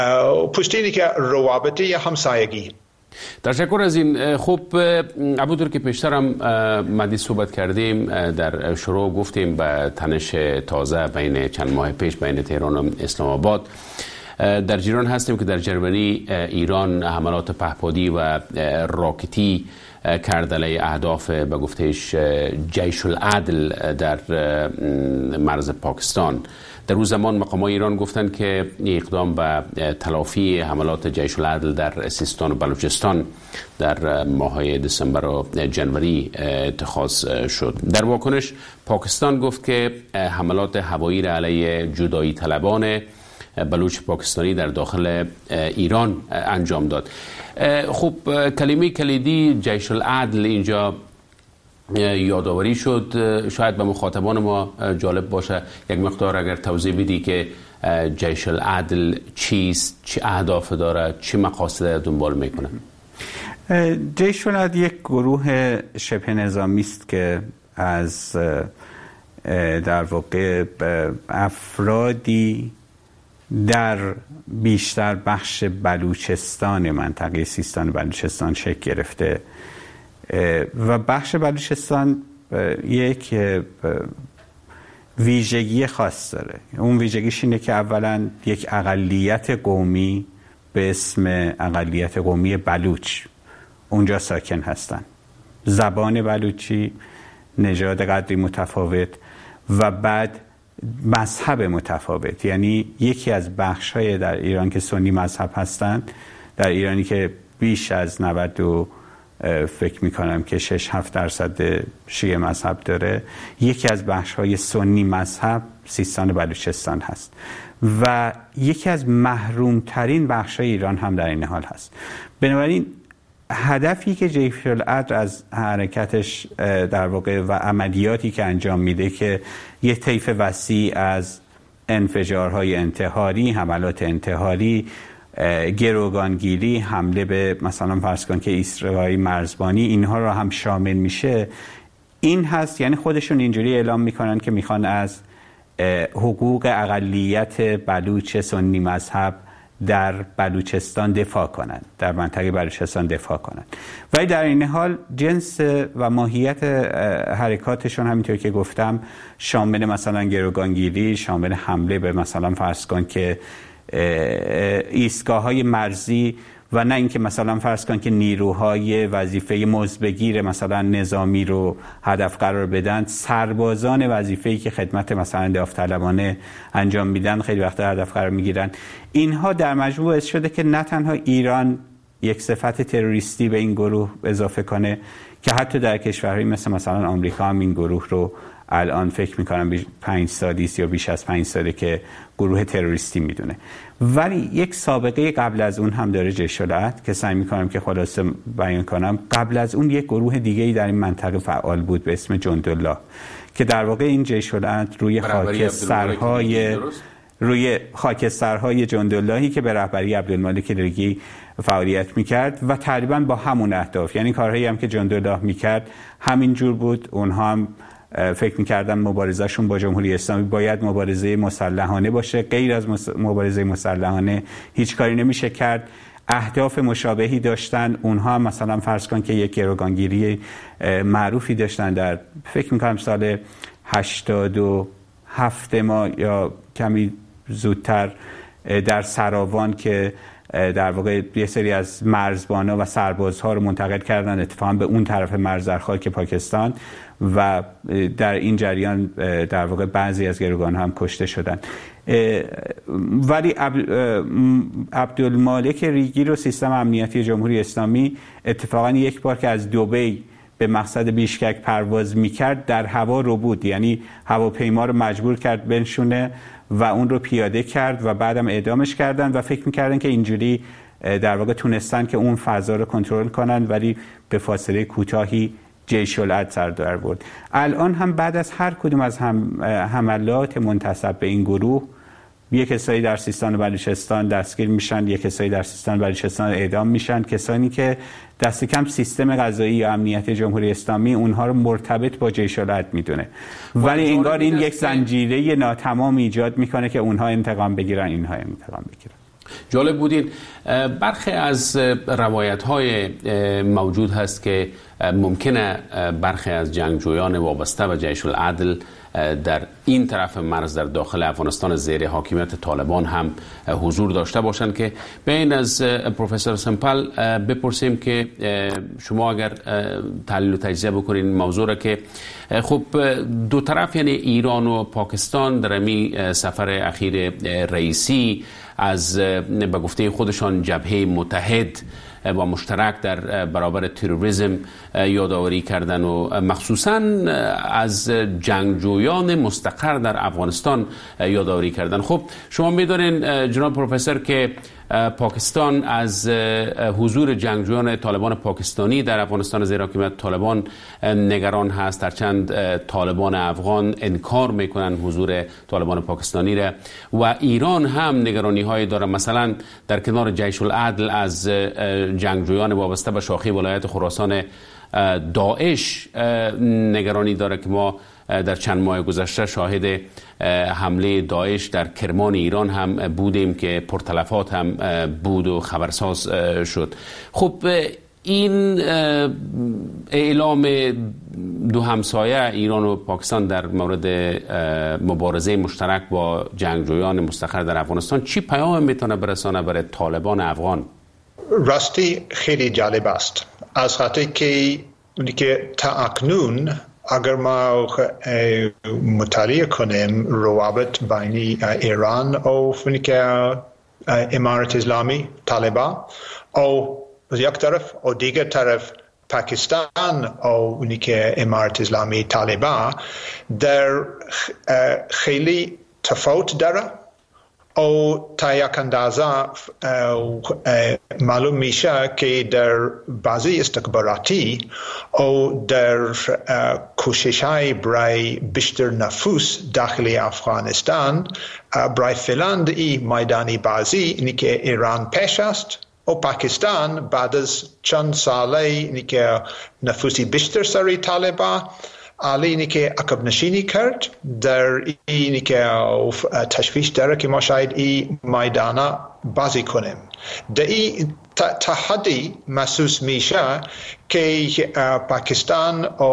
پشتینی که روابطی همسایگی. تشکر از این. خب همونطور که پیشتر هم مدی صحبت کردیم، در شروع گفتیم به تنش تازه بین چند ماه پیش بین تهران و اسلام آباد. در جریان هستیم که در جرمنی ایران حملات پهپادی و راکتی کرد علیه اهداف به گفتهش جیش العدل در مرز پاکستان. در اون زمان مقامات ایران گفتند که اقدام به تلافی حملات جیش العدل در سیستان و بلوچستان در ماه‌های دسامبر و جنوری اتخاذ شد. در واکنش پاکستان گفت که حملات هوایی را علیه جدایی طلبان بلوچ پاکستانی در داخل ایران انجام داد. خب کلمه کلیدی جیش العدل اینجا یادآوری شد. شاید به مخاطبان ما جالب باشه یک مقدار اگر توضیح بدی که جیش العدل چیست، چه اهداف داره، چه مقاصد دنبال میکنه؟ جیش العدل یک گروه شبه نظامی است که از در واقع افرادی در بیشتر بخش بلوچستان منطقه سیستان و بلوچستان شکل گرفته و بخش بلوچستان یک ویژگی خاص داره. اون ویژگیش اینه که اولا یک اقلیت قومی به اسم اقلیت قومی بلوچ اونجا ساکن هستن، زبان بلوچی، نژاد قدری متفاوت و بعد مذهب متفاوت. یعنی یکی از بخش‌های در ایران که سنی مذهب هستند، در ایرانی که بیش از 90 فکر میکنم که 6-7% شیعه مذهب داره، یکی از بخش‌های سنی مذهب سیستان و بلوچستان هست و یکی از محرومترین بخش‌های ایران هم در این حال هست. بنابراین هدفی که جیش العدل از حرکتش در واقع و عملیاتی که انجام میده که یک طیف وسیع از انفجارهای انتحاری، حملات انتحاری، گروگانگیری، حمله به مثلا فرض کن که ایستگاه‌های مرزبانی، اینها را هم شامل میشه، این هست. یعنی خودشون اینجوری اعلام میکنن که میخوان از حقوق اقلیت بلوچ سنی مذهب در بلوچستان دفاع کنند، در منطقه بلوچستان دفاع کنند. ولی در این حال جنس و ماهیت حرکاتشون همینطور که گفتم شامل مثلا گروگانگیری، شامل حمله به مثلا فرض کن که ایستگاه‌های مرزی و نه اینکه مثلا فرض کن که نیروهای وظیفه مزبگیر مثلا نظامی رو هدف قرار بدن، سربازان وظیفه‌ای که خدمت مثلا داوطلبانه انجام میدن خیلی وقتا هدف قرار میگیرن. اینها در مجموع باعث شده که نه تنها ایران یک صفت تروریستی به این گروه اضافه کنه که حتی در کشورهایی مثلا آمریکا هم این گروه رو الان فکر میکنم 5 سالی یا بیش از 5 ساله که گروه تروریستی میدونه. ولی یک سابقه قبل از اون هم داره جیش العدل که سعی میکنم که خلاصه بیان کنم. قبل از اون یک گروه دیگه‌ای در این منطقه فعال بود به اسم جندالله که در واقع این جیش العدل روی خاکسترهای جنداللهی که به رهبری عبدالمالک ریگی فعالیت میکرد و تقریبا با همون اهداف، یعنی کارهایی هم که جندالله میکرد همین جور بود. اونها هم فکر میکردن مبارزهشون با جمهوری اسلامی باید مبارزه مسلحانه باشه، غیر از مبارزه مسلحانه هیچ کاری نمیشه کرد. اهداف مشابهی داشتن اونها، مثلا فرض کن که یک گروگانگیری معروفی داشتن در فکر میکنم سال 87 ما یا کمی زودتر در سراوان که در واقع یه سری از مرزبانا و سربازها رو منتقل کردن اتفاقا به اون طرف مرز در خاک پاکستان و در این جریان در واقع بعضی از گروگان‌ها هم کشته شدن. ولی عبدالمالک ریگی رو سیستم امنیتی جمهوری اسلامی اتفاقا یک بار که از دبی به مقصد بیشکک پرواز میکرد در هوا رو بود، یعنی هواپیما رو مجبور کرد بنشونه و اون رو پیاده کرد و بعدم اعدامش کردن و فکر میکردن که اینجوری در واقع تونستن که اون فضا رو کنترل کنن، ولی به فاصله کوتاهی جیش العدل سر در برد. الان هم بعد از هر کدوم از حملات منتسب به این گروه یک کسایی در سیستان و بلوچستان دستگیر میشن، یک کسایی در سیستان و بلوچستان اعدام میشن، کسانی که دست کم سیستم قضایی یا امنیت جمهوری اسلامی اونها رو مرتبط با جیش العدل میدونه، ولی انگار این یک زنجیره ناتمام ایجاد میکنه که اونها انتقام بگیرن، اینها انتقام بگیرن. جالب بودین. برخی از روایت‌های موجود هست که ممکنه برخی از جنگجویان وابسته به جیش العدل در این طرف مرز در داخل افغانستان زیر حاکمیت طالبان هم حضور داشته باشند، که بین از پروفسور سمپل بپرسیم که شما اگر تحلیل و تجزیه بکنین موضوع را که خب دو طرف یعنی ایران و پاکستان در این سفر اخیر رئیسی از به گفته خودشان جبهه متحد و مشترک در برابر تروریسم یادآوری کردن و مخصوصا از جنگجویان مستقر در افغانستان یادآوری کردن. خب شما می‌دونین جناب پروفسور که پاکستان از حضور جنگجویان طالبان پاکستانی در افغانستان زیر حاکمیت طالبان نگران هست، هرچند طالبان افغان انکار میکنن حضور طالبان پاکستانی را، و ایران هم نگرانی های داره. مثلا در کنار جیش العدل از جنگجویان وابسته به شاخه ولایت خراسان داعش نگرانی داره که ما در چند ماه گذشته شاهد حمله داعش در کرمان ایران هم بودیم که پرتلفات هم بود و خبرساز شد. خب این اعلام دو همسایه ایران و پاکستان در مورد مبارزه مشترک با جنگجویان مستقر در افغانستان چی پیام میتونه برسانه برای طالبان افغان؟ راستی خیلی جالب است، از خاطر که تا اکنون اگر ما مطالعه کنیم روابط بین ایران و امارت اسلامی طالبان او یک طرف و دیگر طرف پاکستان و امارت اسلامی طالبان در خیلی تفاوت داره او تا یک اندازه معلوم میشه که در بعضی استخباراتی او در کوشش های برای بیشتر نفوذ داخل افغانستان برای فعلا این میدانی بازی اینی که ایران پیش است و پاکستان بعد از چند ساله اینی که نفوذی بیشتر سری طالبان اینی که عقب نشینی کرد در اینی که تشویش داره که ما شاید این میدانه بازی کنیم. در این تحدی محسوس میشه که پاکستان و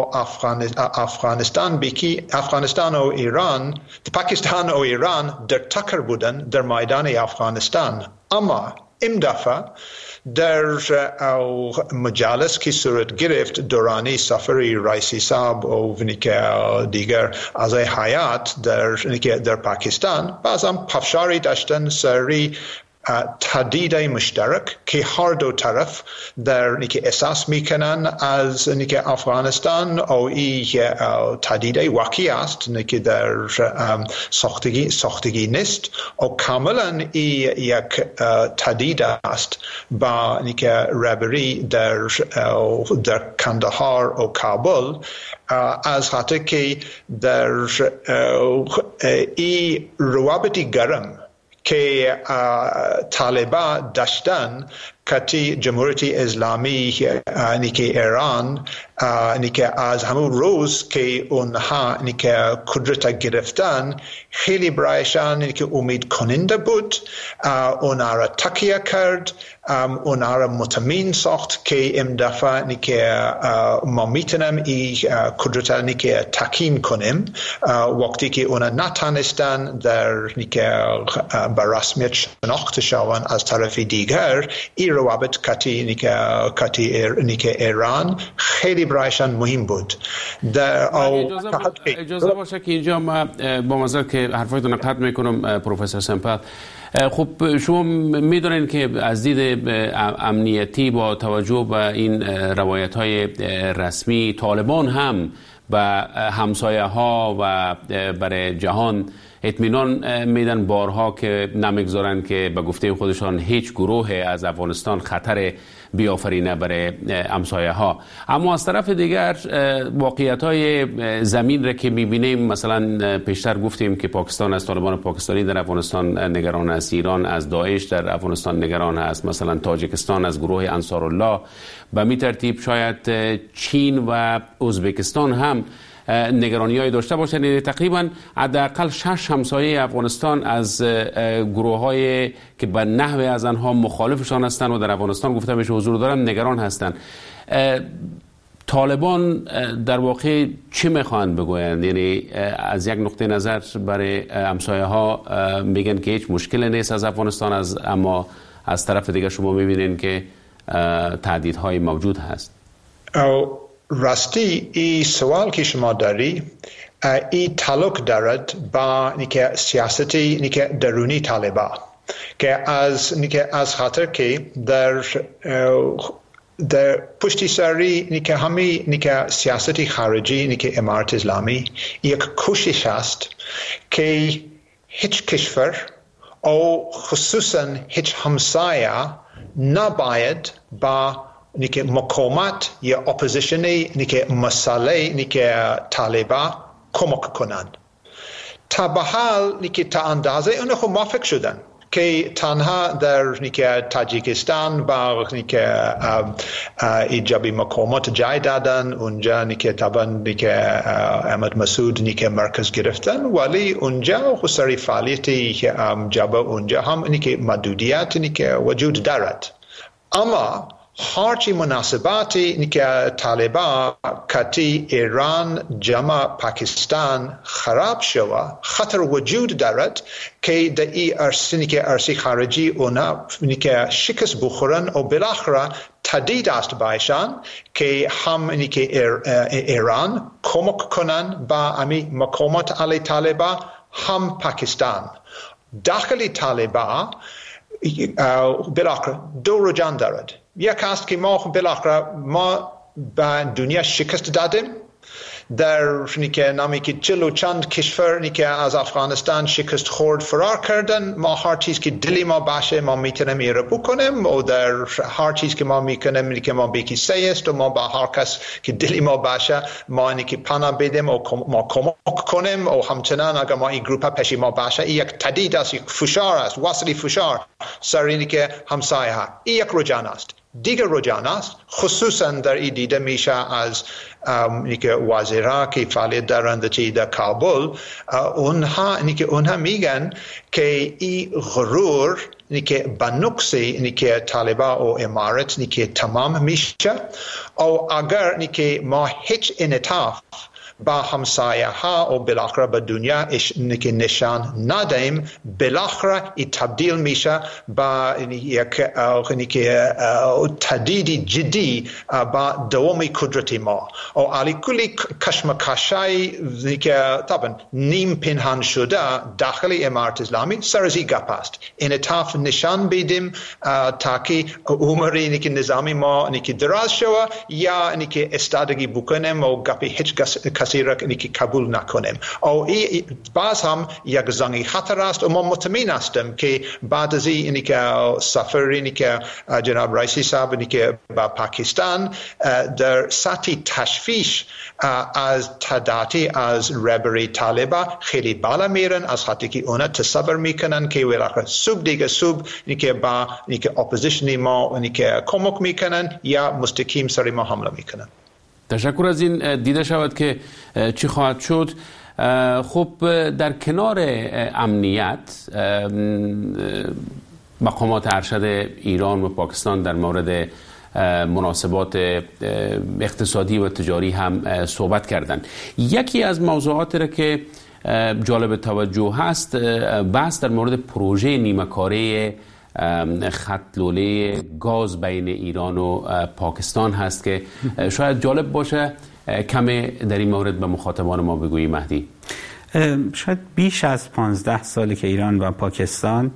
افغانستان و ایران، پاکستان و ایران در تکر بودن در میدان افغانستان، اما این دفعه در مجالس که صورت گرفت دورانی سفری رئیسی صاحب و دیگر اعضای هیئت در پاکستان بعضا پافشاری داشتن سری تهدید مشترک که هر دو طرف در احساس میکنن از افغانستان و این تهدید واقعی است که در ساختگی نیست و کاملا این یک تهدید است با رهبری در کندهار و کابل، از خاطر که در این روابطی گرم که طالبان داشتن که جمهوری اسلامی که ایران که از همون روز که اونها که قدرت گرفتن خیلی برایشان که امید کننده بود، اونها را تکیه کرد، اونها را مطمئن ساخت که این دفعه که ما میتونیم این قدرت که تکین کنیم وقتی که اونها نتانستن در به رسمیت شناخته شوند از طرف دیگر. این روابط کتی ایران خیلی برایشان مهم بود. اجازه باشه که اینجا ما با معذرت که حرفایتون قطع میکنم پروفسور سمپل، خب شما میدونین که از دید امنیتی با توجه به این روایت های رسمی طالبان هم به همسایه ها و برای جهان اطمینان میدن بارها که نمیگذارن که به گفته خودشان هیچ گروه از افغانستان خطر بیافرینه برای همسایه ها. اما از طرف دیگر واقعیت های زمین را که میبینیم، مثلا پیشتر گفتیم که پاکستان از طالبان پاکستانی در افغانستان نگران است، ایران از داعش در افغانستان نگران است، مثلا تاجیکستان از گروه انصارالله، به می ترتیب شاید چین و ازبکستان هم نگرانی‌های داشته باشند. یعنی تقریبا حداقل 6 همسایه افغانستان از گروه‌های که به نحوی از آنها مخالفشان هستند و در افغانستان گفته میشه حضور دارند نگران هستند. طالبان در واقع چی میخواهند بگویند؟ یعنی از یک نقطه نظر برای همسایه ها میگن که هیچ مشکلی نیست از افغانستان، اما از طرف دیگه شما میبینین که تهدیدهای موجود هست. راستی این سوال که شما داری این تعلق دارد با سیاستی درونی طالبان که از خاطر که در پشتی سری همین سیاستی خارجی امارت اسلامی یک کوشش است که هیچ کشور او خصوصا هیچ همسایه نباید با مقاومت یا اپوزیشنی مسئله طالبان کمک کنند. تا به حال تا اندازه اونها خود موافق شدن که تنها در تاجیکستان با ایجابی مقاومت جای دادن، اونجا طبعا احمد مسعود مرکز گرفتن، ولی اونجا خسری فعالیتی جبه اونجا هم محدودیت وجود دارد. اما هرچی مناسباتی که طالبان کتی ایران جمع پاکستان خراب شود خطر وجود دارد که در این ارسی خارجی اونا شکست بخورن و بالاخره تهدید است بایشان که هم ایران کمک کنن با امی مقاومت علی طالبان، هم پاکستان. داخل طالبان بالاخره دو رجحان دارد. یک است که ما بالاخره ما به دنیا شکست دادیم در نامی که 40 چند کشور از افغانستان شکست خورد فرار کردن. ما هر چیز که دلی ما باشه ما میتونیم ایره بکنیم و در هر چیز که ما میکنیم ما بیکی سه است و ما با هر کس که دلی ما باشه ما پناه بدیم و ما کمک کنیم و همچنان اگر ما این گروپ پیشی ما باشه این یک تهدید است، یک فشار است، وصلی فشار سر اینی که همسایه ها. این یک رجحان است. دیگر رجحان است خصوصا در این دیده میشه از وزیرها که فعالیت دارند در کابل، اونها میگن که این غرور به نقص طالبان و امارت تمام میشه و اگر ما هیچ انعطاف با همسایه ها و بالاخره به دنیا نشان ندهیم، بالاخره این تبدیل میشه با یک تهدید جدی با دوام قدرت ما و علی کلی کشمکشای که طبعا نیم پنهان شده داخل امارت اسلامی سر از این گپ است. انعطاف نشان بدیم تا که عمری نظامی ما دراز شود یا استادگی بکنیم و گپ هیچ کسی را قبول نکنیم. او باز هم یک زنگ خطر است و ما مطمئن هستیم که بعد از این سفری که جناب رئیسی صاحب با پاکستان در سطح تشویش از تعدادی از رهبری طالبان خیلی بالا میرن، از خاطر که اونا تصور میکنن که ولاخر صبح دیگه صبح با اپوزیشن ما کمک میکنن یا مستقیم سر ما حمله میکنن. تشکر از این. دیده شود که چی خواهد شد. خب در کنار امنیت مقامات ارشد ایران و پاکستان در مورد مناسبات اقتصادی و تجاری هم صحبت کردند. یکی از موضوعاتی را که جالب توجه هست بحث در مورد پروژه نیمه‌کاره خط لوله گاز بین ایران و پاکستان هست که شاید جالب باشه کمی در این مورد به مخاطبان ما بگویی مهدی. شاید بیش از 15 ساله که ایران و پاکستان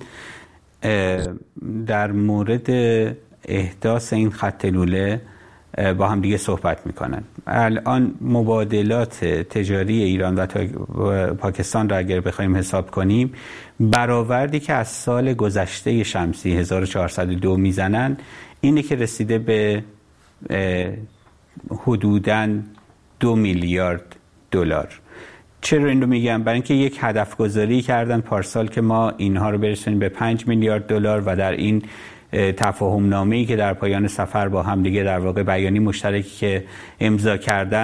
در مورد احداث این خط لوله با هم دیگه صحبت میکنن. الان مبادلات تجاری ایران و پاکستان را اگر بخوایم حساب کنیم، برآوردی که از سال گذشته شمسی 1402 میزنن اینه که رسیده به حدوداً 2 میلیارد دلار. چرا این رو میگم؟ برای اینکه یک هدف گذاری کردن پارسال که ما اینها رو برسونیم به 5 میلیارد دلار و در این تفاهم نامه‌ای که در پایان سفر با هم دیگه در واقع بیانیه مشترکی که امضا کردن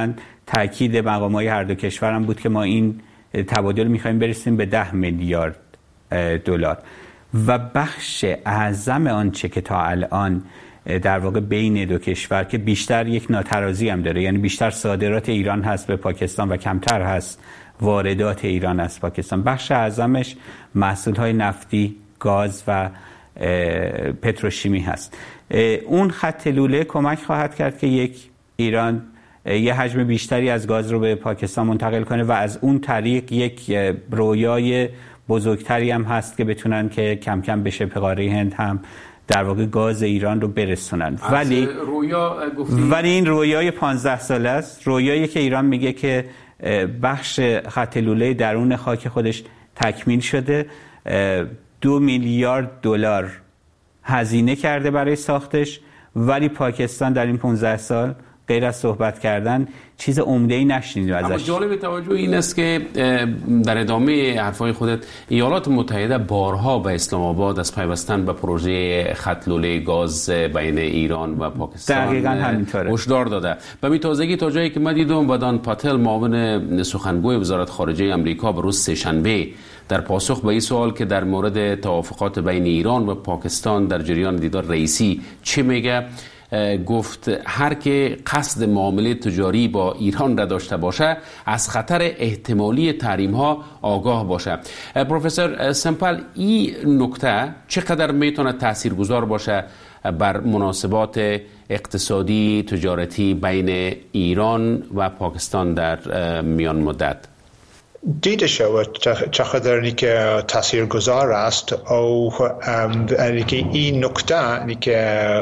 تاکید مقام‌های هر دو کشور هم بود که ما این تبادل می‌خوایم برسیم به 10 میلیارد دلار و بخش اعظم آنچه که تا الان در واقع بین دو کشور که بیشتر یک ناترازی هم داره، یعنی بیشتر صادرات ایران هست به پاکستان و کمتر هست واردات ایران از پاکستان، بخش اعظمش محصولات نفتی، گاز و پتروشیمی هست. اون خط لوله کمک خواهد کرد که ایران یه حجم بیشتری از گاز رو به پاکستان منتقل کنه و از اون طریق یک رویای بزرگتری هم هست که بتونن که کم کم به شبه قاره هند هم در واقع گاز ایران رو برسونن. ولی این رویای 15 ساله است، رویایی که ایران میگه که بخش خط لوله درون خاک خودش تکمیل شده، 2 میلیارد دلار هزینه کرده برای ساختش، ولی پاکستان در این 15 سال غیر از صحبت کردن چیز عمده‌ای نشنیدیم ازش. اما جالب توجه این است که در ادامه حرفای خودت ایالات متحده بارها به اسلام آباد از پیوستن به پروژه خط لوله گاز بین ایران و پاکستان هشدار داده. به می تازگی تا جایی که من دیدم بدان پاتل معاون سخنگوی وزارت خارجه آمریکا به روز سه‌شنبه در پاسخ به این سوال که در مورد توافقات بین ایران و پاکستان در جریان دیدار رئیسی چه میگه، گفت هر که قصد معامله تجاری با ایران را داشته باشه از خطر احتمالی تحریم ها آگاه باشه. پروفسور سمپل، این نکته چقدر میتونه تاثیرگذار باشه بر مناسبات اقتصادی تجارتی بین ایران و پاکستان در میان مدت؟ دیده شود چقدر که تاثیرگذار است او که این نکته که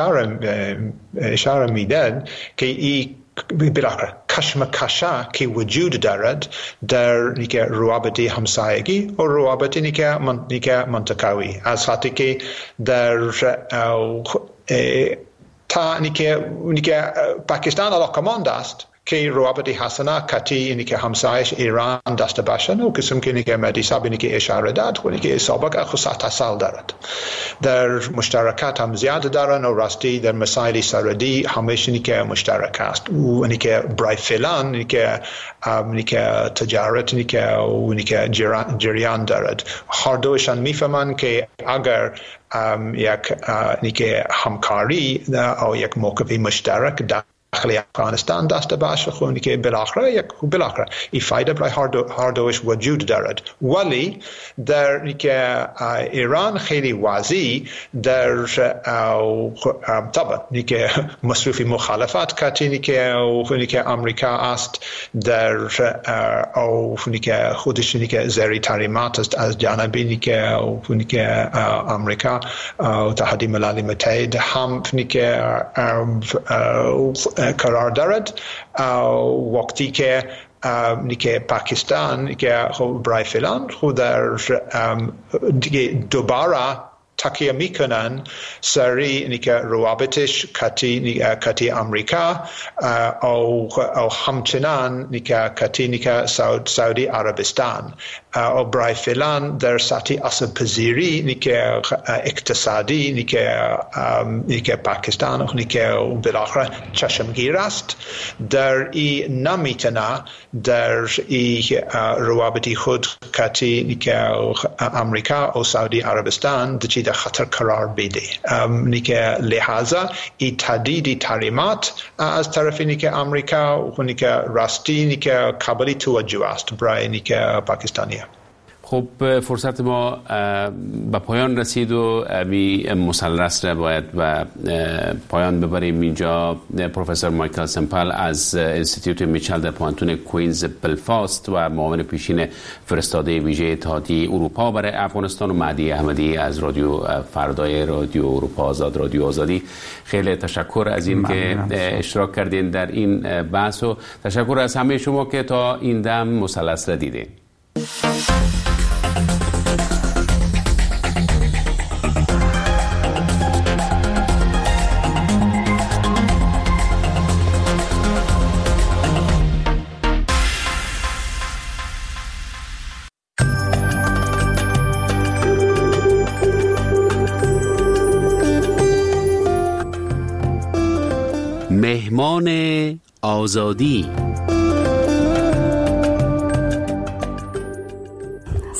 اشاره میدن که این بالاخره کشمکش که وجود دارد در روابط همسایگی و روابط منطقوی، از حتی که در پاکستان علاقمند است که روابط حسنه کتی که همسایش ایران داشته باشند و قسم که مهدی صاحب که اشاره داد و که سابق خصوص سال دارد، در مشترکات هم زیاد دارن و راستی در مسائل سرحدی همیشه که مشترک است و که برای فعلا که تجارت که جریان دارد. هر دوشان میفهمند که اگر یک همکاری او یک موقف مشترک داخل افغانستان داشته باشه خونی که بالاخره این فایده برای هر دوش وجود دارد. ولی در ایران خیلی واضح در طبعا که مصروف مخالفت کتی که آمریکا است در او که خودش که زیر تحریمات است از جانب که آمریکا اتحادیه ملل متحد هم قرار دارد. وقتی که پاکستان که برای فعلا خود در دوباره تکیه میکنن سری که روابطش کتی آمریکا او همچنان که سعودی عربستان او برای فعلا در سطح اصل پذیری که اقتصادی که پاکستان که بالاخره چشمگیر است در این نمیتونه در این روابطی خود کتی که آمریکا و سعودی عربستان در خطر قرار بده. لحاظا این تهدید تحریمات از طرف آمریکا و راستی قابل توجه است برای پاکستانی. خب فرصت ما به پایان رسید و این مثلث را باید به پایان ببریم. اینجا پروفسور مایکل سمپل از انستیتوت میچل در پوانتون کوینز بلفاست و معاون پیشین فرستاده ویژه اتحادیه اروپا برای افغانستان و مهدی احمدی از رادیو فردای رادیو اروپا آزاد، رادیو آزادی، خیلی تشکر از این که اشتراک کردین در این بحث و تشکر از همه شما که تا این دم مثلث را دیدین. مهمان آزادی.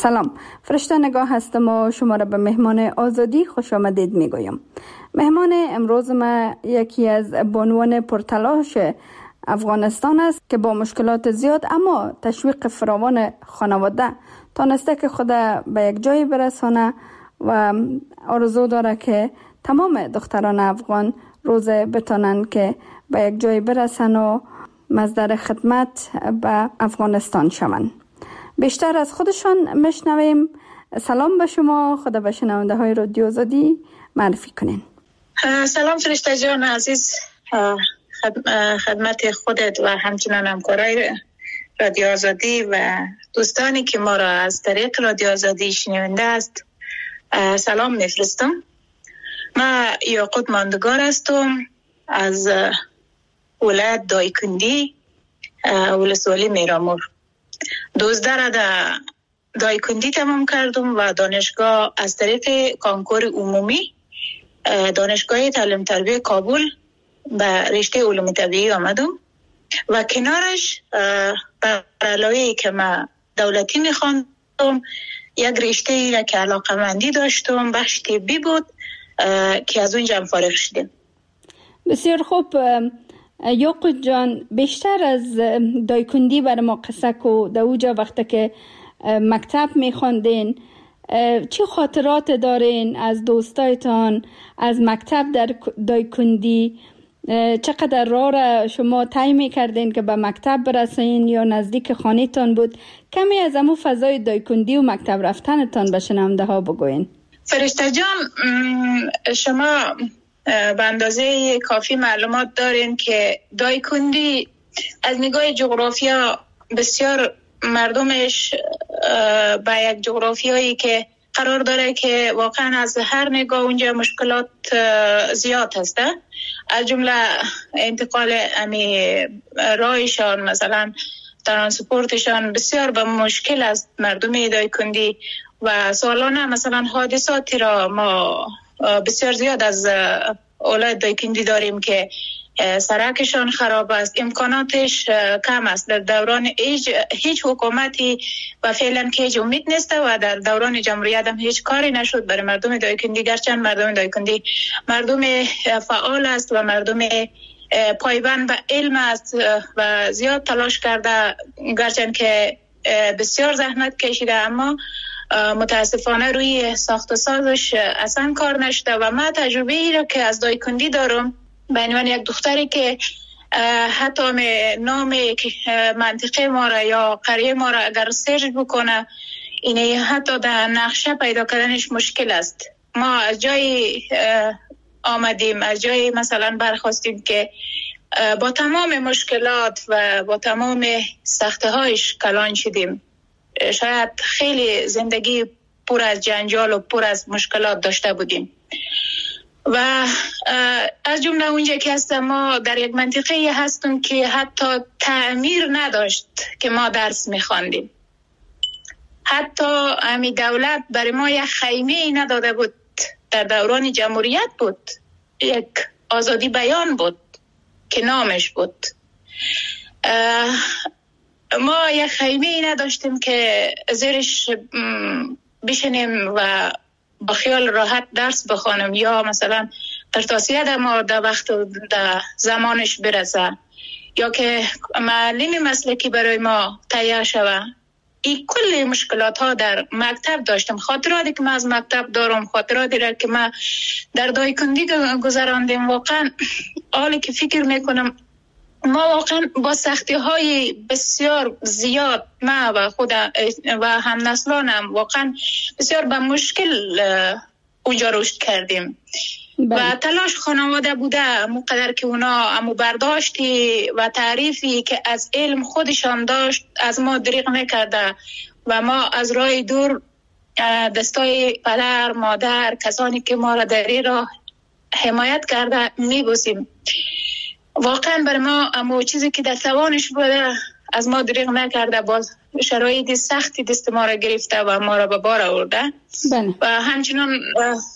سلام، فرشته نگاه هستم و شما را به مهمان آزادی خوش آمدید میگویم. مهمان امروز ما یکی از بانوان پرتلاش افغانستان است که با مشکلات زیاد اما تشویق فراوان خانواده تانسته که خود به یک جایی برسانه و آرزو داره که تمام دختران افغان روز بتانند که به یک جایی برسن و مصدر خدمت به افغانستان شوند. بیشتر از خودشان میشنویم. سلام به شما، خدا به شنونده های رادیو آزادی معرفی کنین. سلام فرشته جان عزیز، خدمت خودت و همچنان همکارای رادیو آزادی و دوستانی که ما را از طریق رادیو آزادی شنونده است سلام میفرستم. ما یاقوت ماندگار هستم از ولایت دایکندی، ولسوالی میرامور. 12 را در دایکندی تمام کردم و دانشگاه از طریق کنکور عمومی دانشگاه تعلیم تربیت کابل به رشته علوم طبیعی آمدم و کنارش بر علاوه که من دولتی میخواندم یک رشته ای را که علاقه‌مندی داشتم بخش طبی بود که از اونجا فارغ شدیم. بسیار خوب یاقوت جان، بیشتر از دایکندی بر ما قصه کو. در اوجا وقتی که مکتب میخواندین چه خاطرات دارین از دوستایتان از مکتب در دایکندی؟ چقدر راه را شما طی میکردین که به مکتب برسین یا نزدیک خانه‌تان بود؟ کمی از امو فضای دایکندی و مکتب رفتنتان به شنونده ها بگوین. فرشته جان، شما به اندازه کافی معلومات دارین که دایکندی از نگاه جغرافیا بسیار مردمش با یک جغرافیایی که قرار داره که واقعا از هر نگاه اونجا مشکلات زیاد هسته، از جمله انتقال راهشان، مثلا ترانسپورتشان بسیار به مشکل است مردم دایکندی و سالانه مثلا حادثاتی را ما بسیار زیاد از اولاد دایکندی داریم که سرکشان خراب است، امکاناتش کم است. در دوران هیچ حکومتی و فعلا که هیچ امید نیست و در دوران جمهوریت هم هیچ کاری نشد برای مردم دایکندی، گرچند مردم دایکندی مردم فعال است و مردم پایبند به علم است و زیاد تلاش کرده، گرچند که بسیار زحمت کشیده، اما متاسفانه روی ساخت و سازش اصلا کار نشده. و من تجربه ای را که از دایکندی دارم به عنوان یک دختری که حتی نام منطقه ما را یا قریه ما را اگر سرچ بکنه اینه حتی در نقشه پیدا کردنش مشکل است. ما از جای آمدیم، از جای مثلا برخواستیم که با تمام مشکلات و با تمام سخته هایش کلان شدیم. شاید خیلی زندگی پر از جنجال و پر از مشکلات داشته بودیم و از جمله اونجا که هستم ما در یک منطقه هستم که حتی تعمیر نداشت که ما درس میخواندیم. حتی امی دولت برای ما یک خیمه نداده بود. در دوران جمهوریت بود، یک آزادی بیان بود که نامش بود. ما یک خیمه نداشتیم که زیرش بشینیم و با خیال راحت درس بخوانم یا مثلا ترتاسیه ما در وقت در زمانش برسه یا که معلم مسلکی برای ما تیار شوه. این کل مشکلات ها در مکتب داشتم. خاطراتی که من از مکتب دارم، خاطراتی را که من در دایکندی گذراندیم، واقعا حالی که فکر میکنم ما واقعا با سختی های بسیار زیاد ما و خود و هم نسلانم واقعا بسیار به مشکل اونجا رشد کردیم و تلاش خانواده بوده مقدر که اونا امو برداشتی و تعریفی که از علم خودشان داشت از ما دریغ نکرده و ما از راه دور دستای پدر، مادر، کسانی که ما را در این راه حمایت کرده میبوسیم. واقعا بر ما امو چیزی که در توانش بوده از ما دریغ نکرده، باز شرایط سختی دست ما را گرفته و ما را به بار آورده. و همچنان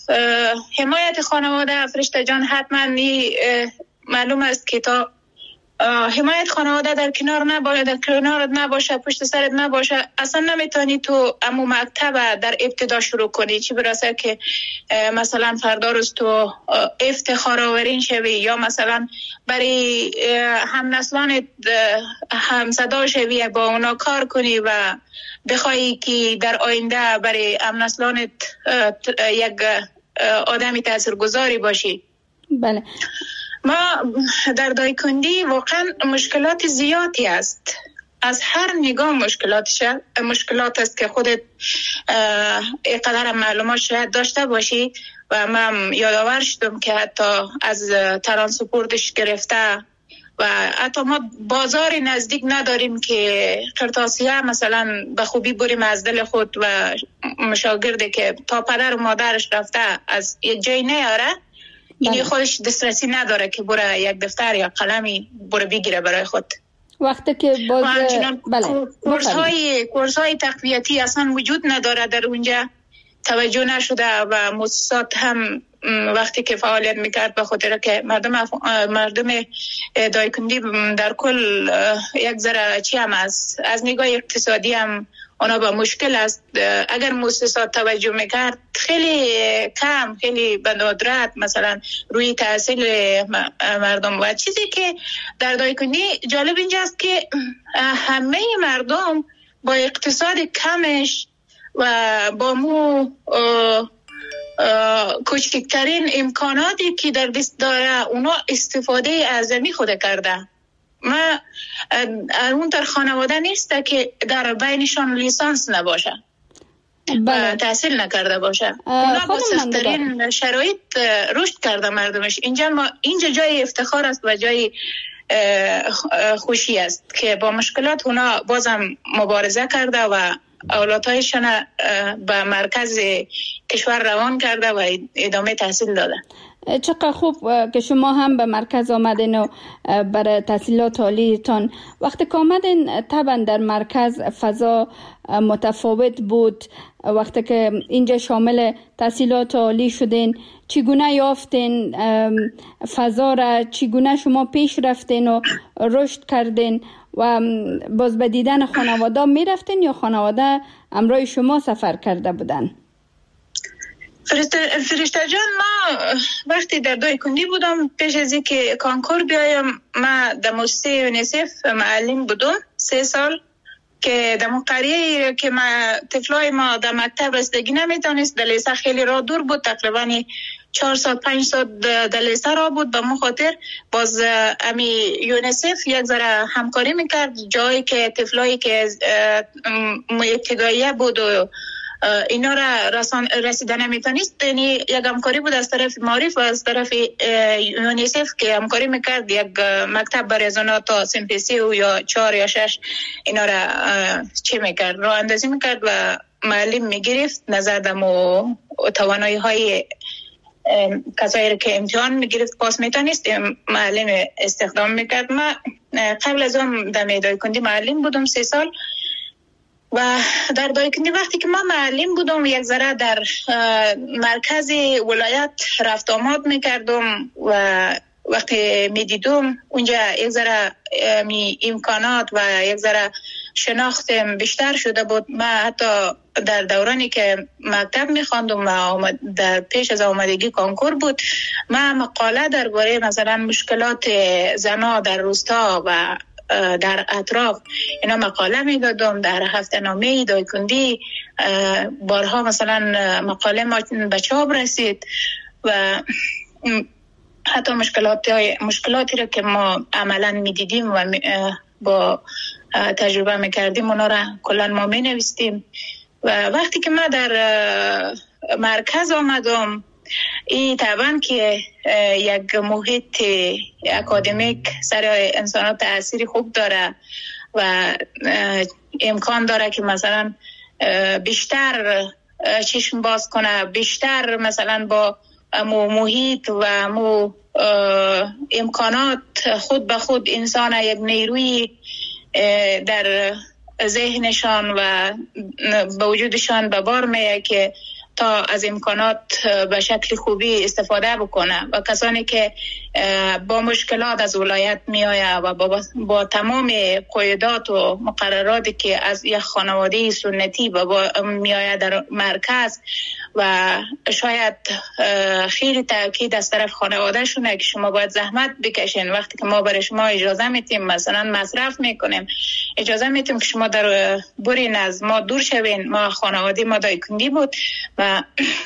حمایت خانواده. فرشته جان حتما معلوم است که تا حمایت خانواده در کنارت نباشه، پشت سرت نباشه، اصلا نمیتونی تو امو مکتب در ابتدا شروع کنی، چی برسه که مثلا فردا روز تو افتخار آورین شوی یا مثلا برای هم نسلانت هم صدا شوی، با اونا کار کنی و بخوایی که در آینده برای هم نسلانت یک آدمی تاثیرگذاری باشی. بله. ما در دایکندی واقعا مشکلات زیادی است، از هر نگاه مشکلات است که خودت اینقدر معلومات شاید داشته باشی و من یادآور شدم که حتی از ترانسپورتش گرفته و حتی ما بازار نزدیک نداریم که قرطاسیه مثلا به خوبی بریم از دل خود و مشاگرده که تا پدر و مادرش رفته از یک جای نیاره، اینی خودش دسترسی نداره که بره یک دفتر یا قلمی بره بگیره برای خود. وقتی که باز کورس های تقویتی اصلا وجود نداره در اونجا، توجه نشده و مؤسسات هم وقتی که فعالیت میکرد به خاطر که مردم دایکندی در کل یک ذره چی هم از نگاه اقتصادی هم اونا با مشکل است. اگر مؤسسات توجه میکرد خیلی کم، خیلی به ندرت مثلا روی تحصیل مردم. و چیزی که در دایکندی جالب اینجاست که همه مردم با اقتصاد کمش و با مو کوچکترین امکاناتی که در دست داره اونا استفاده اعظمی خود کرده. ما اون در خانواده نیست که در بینشان لیسانس نباشه، تحصیل نکرده باشه. اونا با سخت‌ترین شرایط رشد کرده مردمش. اینجا جای افتخار است و جای خوشی است که با مشکلات اونا بازم مبارزه کرده و اولادهایشان به مرکز کشور روان کرده و ادامه تحصیل داده. چقدر خوب که شما هم به مرکز آمدین و برای تحصیلات عالیتان. وقتی که آمدین طبعا در مرکز فضا متفاوت بود، وقتی که اینجا شامل تحصیلات عالی شدین چگونه یافتین فضا را، چگونه شما پیش رفتین و رشد کردین و باز به دیدن خانواده می رفتین یا خانواده همراه شما سفر کرده بودن؟ فرشته جان، ما وقتی در دایکندی بودم پیش از اینکه کانکور بیایم ما در مؤسسه یونیسف معلم بودم 3 سال که در قریه که ما طفلای ما در مکتب رسیدگی نمیتونست، در لیسه خیلی راه دور بود، تقریبا 4 ساعت 5 ساعت در لیسه راه بود. به خاطر باز امی یونیسف یک ذره همکاری میکرد، جایی که طفلایی که ابتداییه بود و اینا را رسیده نمیتونست، یعنی یک همکاری بود از طرف معارف و از طرف یونیسف که همکاری میکرد، یک مکتب برای زنا تا صنف 3 یا 4 یا 6 اینا را چه میکرد، راه اندازی میکرد و معلم میگرفت نظر دمو توانایی های کسایی که امتحان میگرفت پاس میتونست معلم استخدام میکرد. ما قبل از اون در دایکندی معلم بودم 3 سال و در دایکندی وقتی که ما معلم بودم یک ذره در مرکز ولایت رفت آمد میکردم و وقتی میدیدم اونجا یک ذره امکانات و یک ذره شناختم بیشتر شده بود. ما حتی در دورانی که مکتب میخواندم و در پیش از آمدگی کانکور بود، ما مقاله درباره مثلا مشکلات زنا در روستا و در اطراف اینا مقاله میدادم در هفته نامه دایکندی. بارها مثلا مقاله ما به چاپ رسید و حتی مشکلاتی رو که ما عملا میدیدیم و با تجربه میکردیم اونا را کلا ما مینویسیم. و وقتی که ما در مرکز آمدم، این طبعا که یک محیط اکادمیک سر انسانات تأثیری خوب داره و امکان داره که مثلا بیشتر چشم باز کنه، بیشتر مثلا با محیط و امکانات خود به خود انسان یک نیروی در ذهنشان و به وجودشان به بار میه که تا از امکانات به شکل خوبی استفاده بکنه و کسانی که با مشکلات از ولایت می آید و با تمام قاعدات و مقرراتی که از یک خانواده سنتی می آید در مرکز و شاید خیلی تاکید از طرف خانواده شونه که شما باید زحمت بکشین. وقتی که ما برای شما اجازه میتیم مثلا مصرف میکنیم، اجازه میتیم که شما در برین از ما دور شوین. ما خانواده ما دایکندی بود و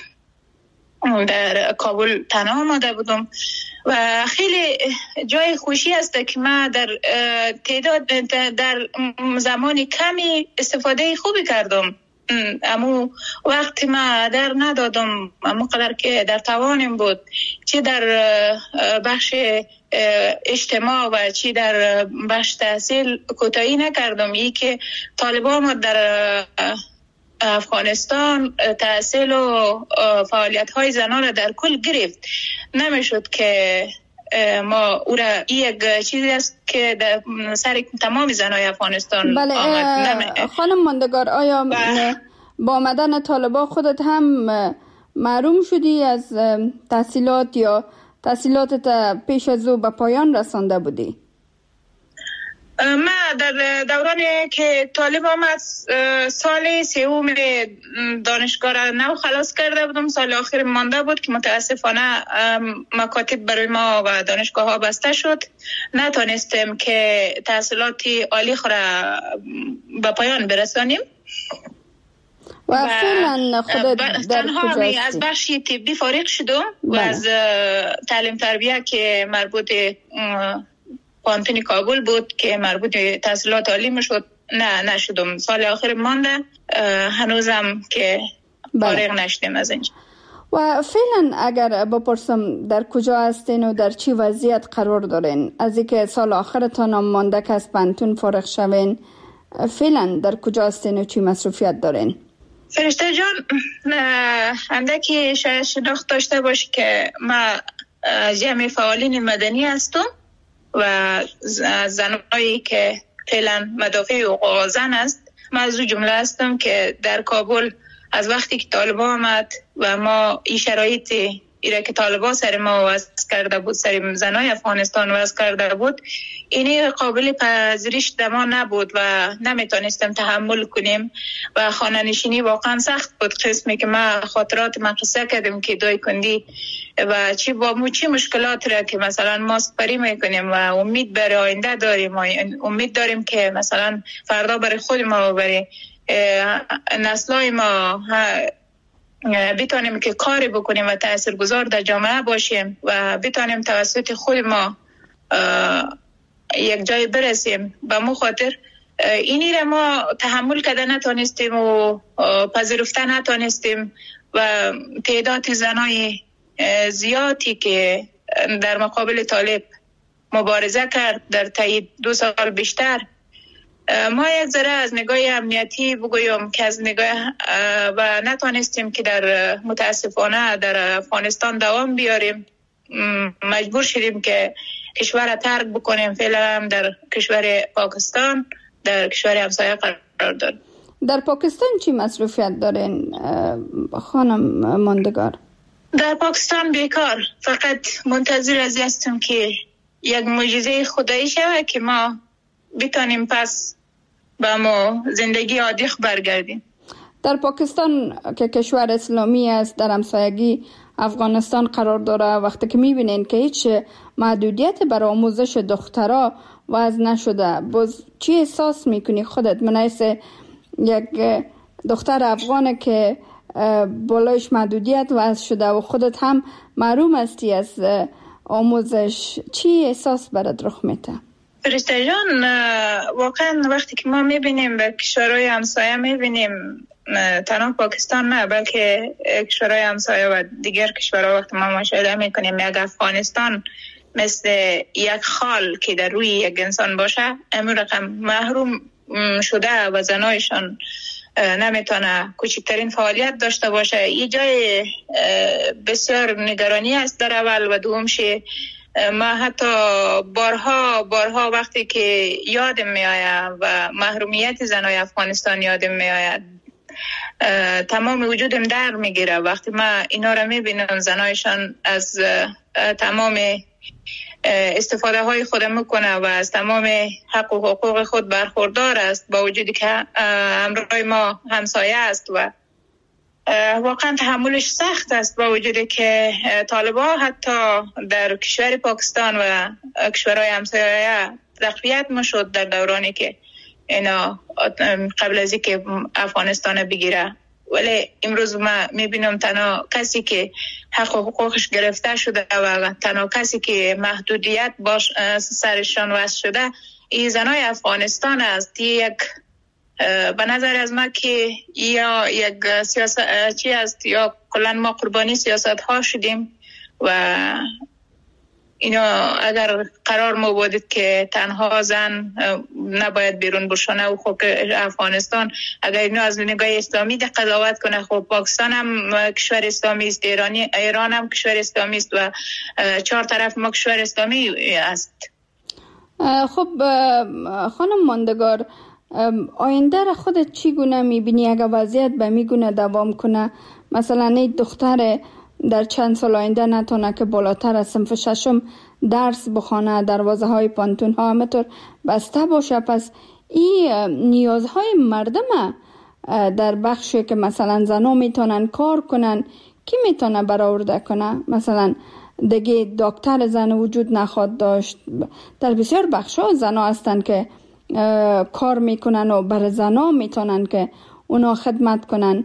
در کابل تنها آمده بودم و خیلی جای خوشی است که ما در تعداد در زمان کمی استفاده خوبی کردم. امو وقتی ما در ندادم امو قدر که در توانم بود، چی در بخش اجتماع و چی در بخش تحصیل کوتاهی نکردم. ای که طالبان در افغانستان تحصیل و فعالیت های زنان در کل گرفت. نمیشد که ما او را یک چیزی است که در سر تمام زنای افغانستان آمد. خانم ماندگار، آیا با آمدن طالبان خودت هم محروم شدی از تحصیلات یا تحصیلاتت پیش از او به پایان رسانده بودی؟ ما در دورانی که طالب آمد سال سوم دانشگاه را نو خلاص کرده بودم. سال آخر مانده بود که متاسفانه مکاتب برای ما و دانشگاه ها بسته شد. نتونستیم که تحصیلات عالی خود را به پایان برسانیم و فعلا خودت در کجا هستی؟ از بخش طبی فارغ شدم و از تعلیم تربیه که مربوط پانتون کابل بود که مربوط تحصیلات عالی میشد نشدم. سال آخر مانده، هنوزم که فارغ نشدیم از اینجا. و فعلا اگر بپرسم در کجا هستین و در چی وضعیت قرار دارین از اینکه سال آخرتان مانده که از پانتون فارغ شوین، فعلا در کجا هستین و چی مصروفیت دارین؟ فرشته جان، اندکی شاید شناخت داشته باشی که ما جمع فعالین مدنی هستم و زنایی که فعلا مدافع حقوق زن است. من از او جمله هستم که در کابل از وقتی که طالبان آمد و ما این شرایطی ایره که طالبان سر ما وضع کرده بود، سر زنای افغانستان وضع کرده بود، اینی قابل پذیرش ما نبود و نمیتونستیم تحمل کنیم و خانه نشینی واقعا سخت بود. قسمی که ما خاطرات مقصه کردیم که دای کندی و چی با مو چی مشکلات را که مثلا ما سپری میکنیم و امید برای آینده داریم و امید داریم که مثلا فردا برای خود ما و برای نسلای ما بتانیم که کاری بکنیم و تاثیرگذار در جامعه باشیم و بتانیم توسط خود ما یک جای برسیم. به مو خاطر اینی را ما تحمل کرده نتونستیم و پذیرفته نتونستیم و تعداد زنای زیادی که در مقابل طالب مبارزه کرد در طی 2 سال بیشتر، ما یک ذره از نگاه امنیتی بگویم که از نگاه و نتونستیم که در متاسفانه در افغانستان دوام بیاریم. مجبور شدیم که کشور را ترک بکنیم. فعلا در کشور پاکستان، در کشور همسایه قرار داریم. در پاکستان چی مصروفیت دارین خانم ماندگار؟ در پاکستان بیکار، فقط منتظر از هستم که یک معجزه خدایی شود که ما بتانیم پس با ما زندگی عادی برگردیم. در پاکستان که کشور اسلامی است، در همسایگی افغانستان قرار داره، وقتی که میبینین که هیچ محدودیت برای آموزش دخترها وضع نشده، باز چی احساس میکنی خودت من حیث یک دختر افغانه که بالایش محدودیت وضع شده و خودت هم محروم هستی از آموزش؟ چی احساس برات رخ میده؟ فرشته جان، واقعا وقتی که ما میبینیم به کشورهای همسایه میبینیم، تنها پاکستان نه بلکه کشورهای همسایه و دیگر کشورها، وقتی ما مشاهده میکنیم یک افغانستان مثل یک خال که در روی یک انسان باشه، امون رقم محروم شده و زنایشان نمیتونه کوچکترین فعالیت داشته باشه. یه جای بسیار نگرانی است در اول و دومشه. ما حتی بارها وقتی که یادم میآید و محرومیت زنای افغانستان یادم میآید، تمام وجودم در میگیره. وقتی ما اینا رو میبینم زنایشان از تمام استفاده های خود میکنه و از تمام حق و حقوق خود برخوردار است، با وجودی که همراه ما همسایه است و واقعا تحملش سخت است، با وجودی که طالبان حتی در کشور پاکستان و کشورهای همسایه تقویت میشد در دورانی که اینا قبل از اینکه افغانستان بگیره، ولی امروز ما میبینم تنها کسی که حق و حقوقش گرفته شده و تنها کسی که محدودیت باش سرشان وضع شده این زنای افغانستان است. یک به نظر از ما که یا یک سیاست چی است یا کلا ما قربانی سیاست ها شدیم و اینا اگر قرار ما بودید که تنها زن نباید بیرون بشونه و خب افغانستان اگر اینا از نگاه اسلامی ده قضاوت کنه، خب پاکستان هم کشور اسلامی است، ایران هم کشور اسلامی است و چهار طرف ما کشور اسلامی است. خب خانم ماندگار، آینده را خودت چگونه میبینی اگر وضعیت به میگونه دوام کنه؟ مثلا این دختر در چند سال آینده نتونه که بالاتر از صنف ششم درس بخونه، دروازه های پانتون ها همطور بسته باشه، پس این نیازهای مردم در بخشی که مثلا زنها میتونن کار کنن کی میتونه برآورده کنه؟ مثلا دیگه دکتر زن وجود نخواد داشت. در بسیار بخش ها زنها هستن که کار میکنن و برای زنها میتونن که اونا خدمت کنن.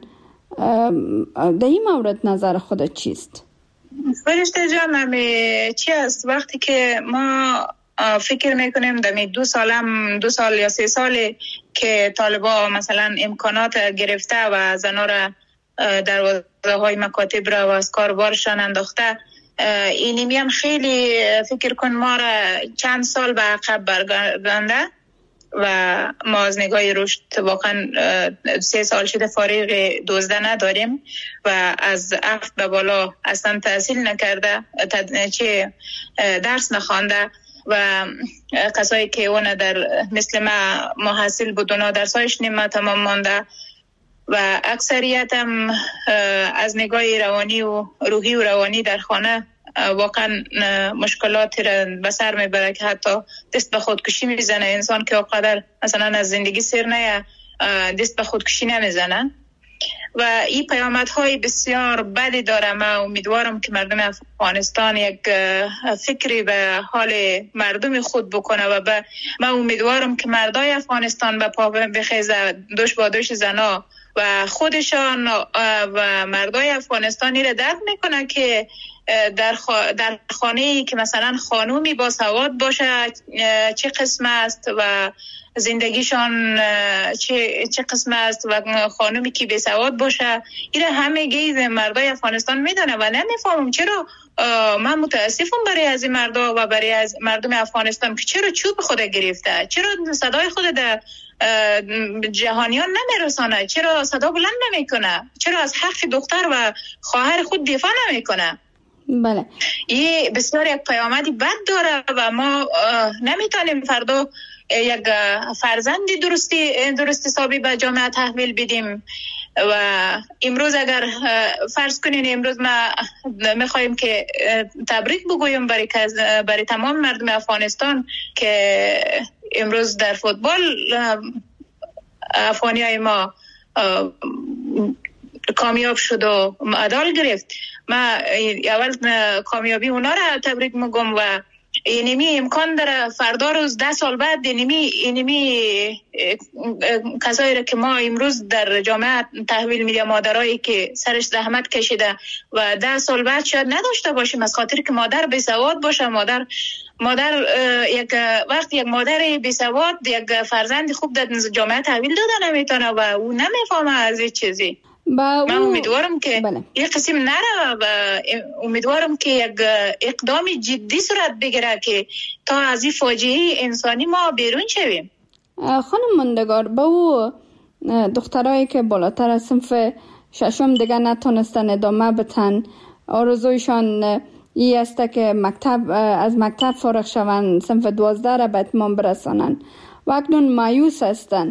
در این مورد نظر خودت چیست؟ فرشته جان، چی است وقتی که ما فکر میکنیم در 2 سال یا 3 سال که طالبان مثلا امکانات گرفته و زنها را در های مکاتب را و از کاربارشان انداخته، اینی میان خیلی فکر کن ما را چند سال به عقب برگردانده و ما از نگاه رشد واقعا 3 سال شده فارغ دزده نداریم و از افت به بالا اصلا تحصیل نکرده، چه درس نخوانده و کسایی که اون در مثل ما محصل بود اونا درسایش نیمه تمام مانده و اکثریت هم از نگاه روانی و روحی و روانی در خانه واقعا مشکلات را به سر میبره که حتی دست به خودکشی میزنه. انسان که اقدر مثلا از زندگی سیر نه دست به خودکشی نمیزنه و این پیامدهای بسیار بدی داره. من امیدوارم که مردم افغانستان یک فکری به حال مردم خود بکنه و من امیدوارم که مردای افغانستان به پا بخیزه، دوش با دوش زنا و خودشان و مردای افغانستانی را درک میکنه که در خانه‌ای که مثلا خانومی با سواد باشه چه قسم است و زندگیشان چه قسم است و خانومی که بی سواد باشه، این همگی مردای افغانستان میدونه و نمیفهمم چرا. من متاسفم برای از این مردا و برای از مردم افغانستان که چرا چوب خود گرفته، چرا صدای خود در جهانیان نمیرسانه، چرا صدا بلند نمیکنه، چرا از حق دختر و خواهر خود دفاع نمیکنه. بله، این بسیار یک پیامدی بد داره و ما نمیتونیم فردا یک فرزندی درست حسابی به جامعه تحویل بدیم و امروز اگر فرض کنین امروز ما میخوایم که تبریک بگویم برای تمام مردم افغانستان که امروز در فوتبال افغانیای ما کامیاب شد و مدال گرفت. ما اول کامیابی اونا را تبریک میگم و اینمی امکان داره فردا روز 10 سال بعد اینمی کسایی را که ما امروز در جامعه تحویل میدیم، مادرایی که سرش زحمت کشیده و 10 سال بعد شاید نداشته باشیم از خاطر که مادر بی سواد باشه. مادر یک وقت یک مادر بی سواد یک فرزند خوب در جامعه تحویل داده نمیتونه و او نمیفهمه از این چیزی. من امیدوارم که یک قسم نره و امیدوارم که یک اقدام جدی صورت بگیره که تا از این فاجعه انسانی ما بیرون شویم. خانم ماندگار، با او دخترایی که بالاتر از صنف ششم دیگه نتونستن ادامه بتن، آرزویشان این است که از مکتب فارغ شوند، صنف 12 را به اتمام برسانند و اکنون مایوس هستند.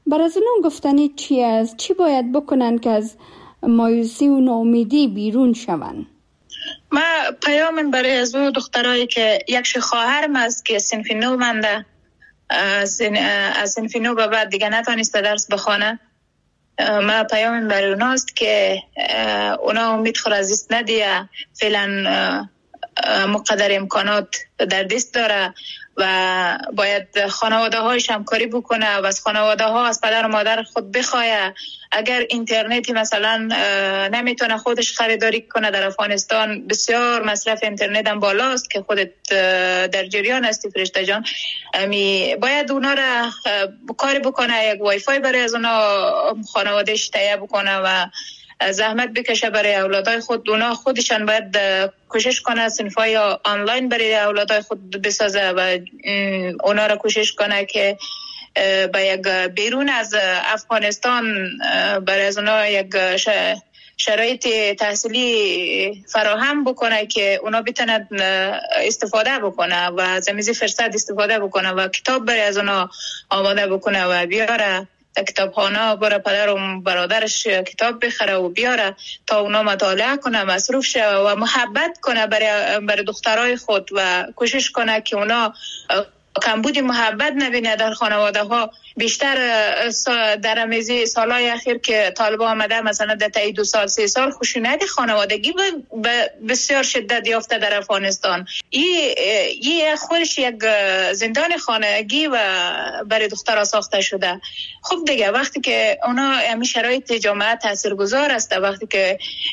برای از اون گفتنی چی است؟ چی باید بکنن که از مایوسی و ناامیدی بیرون شون؟ ما پیام برای از اون دخترایی که یک خواهرم است که صنف 9 مانده، از صنف 9 به بعد دیگه نتونسته درس بخونه. ما پیام برای اوناست که اونا امید خود از دست ندیه، فعلا مقدر امکانات در دست داره و باید خانواده هایش همکاری بکنه و از خانواده ها از پدر و مادر خود بخواه. اگر اینترنتی مثلا نمیتونه خودش خریداری کنه در افغانستان، بسیار مصرف اینترنت هم بالاست که خودت در جریان هستی فرشته جان، باید اونا را کاری بکنه، یک وای فای برای از اونا خانوادهش تهیه بکنه و زحمت بکشه برای اولادای خود. اونا خودشان باید کوشش کنه صنفای آنلاین برای اولادای خود بسازه و اونا را کوشش کنه که با یک بیرون از افغانستان برای از اونا یک شرایط تحصیلی فراهم بکنه که اونا بتونن استفاده بکنه و از این فرصت استفاده بکنه و کتاب برای از اونا آماده بکنه و بیاره کتابخانه برای پدر و برادرش کتاب بخره و بیاره تا اونا مطالعه کنه، مصروف شه و محبت کنه برای دخترای خود و کوشش کنه که اونا کمبود محبت نبینه در خانواده ها. بیشتر در امیزی سالهای اخیر که طالبان آمده مثلا در طی 2 سال 3 سال خشونت خانوادگی بسیار شدت یافته در افغانستان. این خودش یک زندان خانگی و برای دخترها ساخته شده. خب دیگه وقتی که اونا همین شرایط جامعه تاثیرگذار است، وقتی که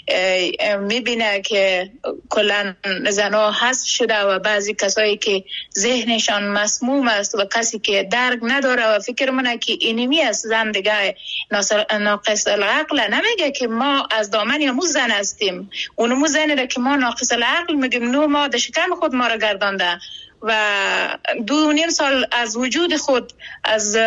میبینه که کلا زنها حذف شده و بعضی کسایی که ذهنشان مسموم است و کسی که درک نداره و فکر منه که اینمی است زن دیگه ناقص العقل، نمیگه که ما از دامن یا مو زن هستیم، اونمو زنی را که ما ناقص العقل میگیم، نو ما در شکم خود ما را گردانده و 2.5 سال از وجود خود، از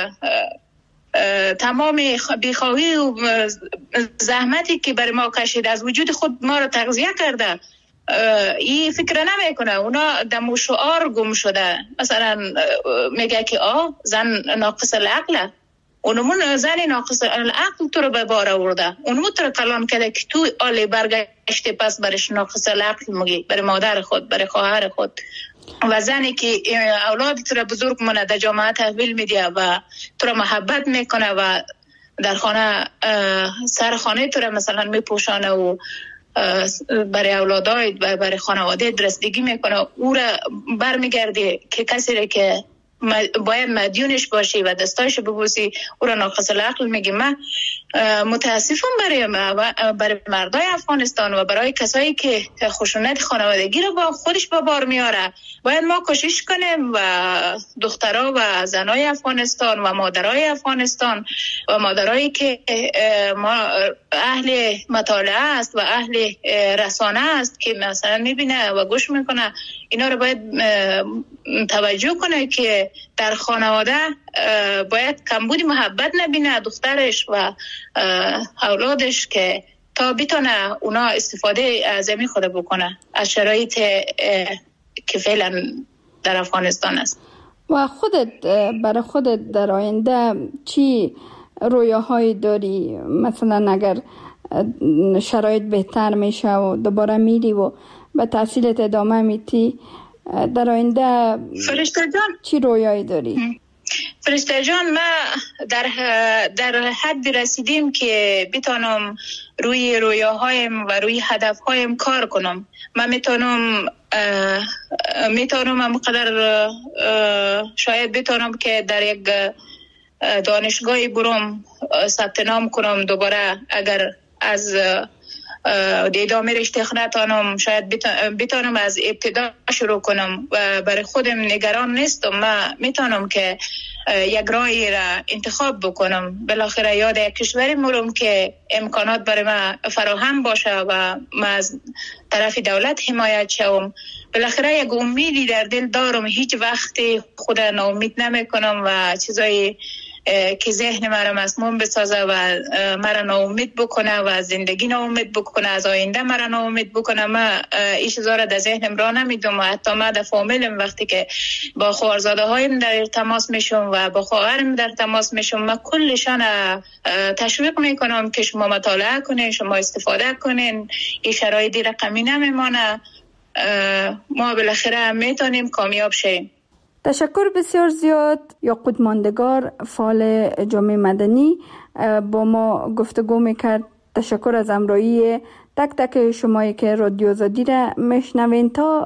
تمام بیخواهی و زحمتی که برای ما کشید، از وجود خود ما را تغذیه کرده. این فکر نمیکنه، اونا دم شعار گم شده. مثلا میگه که زن ناقص العقله، اونمون زن ناقص العقل تو رو به بار آورده، اونمون تو رو کلام کرده که تو آلی برگشتی پس برش ناقص العقل میگی، برای مادر خود، برای خواهر خود. و زنی که اولاد تو رو بزرگ مونه در جامعه تحویل میده و تو رو محبت میکنه و در خانه سر خانه تو رو مثلا میپوشانه و برای اولادای و برای خانواده درستگی میکنه، او را برمیگرده که کسی را که باید مدیونش باشی و دستایش ببوسی او را ناقص العقل میگه. من متاسفم برای مردای افغانستان و برای کسایی که خشونت خانوادگی رو با خودش به بار میاره. باید ما کوشش کنیم و دخترها و زنای افغانستان و مادرای افغانستان و مادرایی که ما اهل مطالعه است و اهل رسانه است که مثلا میبینه و گوش میکنه، اینا رو باید توجه کنه که در خانواده باید کمبود محبت نبینه دخترش و اولادش که تا بتونه اونا استفاده از زمین خود بکنه از شرایط که فعلا در افغانستان است. و خودت برای خودت در آینده چی رویاهایی داری؟ مثلا اگر شرایط بهتر میشه و دوباره میری و به تحصیلت ادامه میتی، در آینده فرشته جان چی رویایی داری؟ فرشته جان، ما در حد رسیدیم که بتونم روی رویاهایم و روی هدفهایم کار کنم. من میتونم مقدر شاید بتونم که در یک دانشگاهی برم ثبت نام کنم دوباره. اگر از ادامه رشته نتونم، شاید بتونم از ابتدا شروع کنم و برای خودم نگران نیستم. من میتونم که یک راهی را انتخاب بکنم. بالاخره یاد یک کشوری مرم که امکانات برای من فراهم باشه و من از طرف دولت حمایت شوم. بالاخره یک امیدی در دل دارم، هیچ وقتی خود ناامید نمی کنم و چیزای که ذهن مرا مسموم بسازه و مرا ناامید بکنه و از زندگی ناامید بکنه، از آینده مرا ناامید بکنه. من این چیزا را در ذهنم را نمیدم و حتی من در فامیلم وقتی که با خواهرزاده هایم در تماس میشم و با خواهرم در تماس میشم، من کلشان تشویق میکنم که شما مطالعه کنین، شما استفاده کنین، این شرایطی رقمی نمیمانه، ما بالاخره میتونیم کامیاب شیم. تشکر بسیار زیاد. یاقوت ماندگار، فعال جامعه مدنی، با ما گفتگو میکرد. تشکر از همراهی تک تک شمایی که رادیو آزادی را میشنوین. تا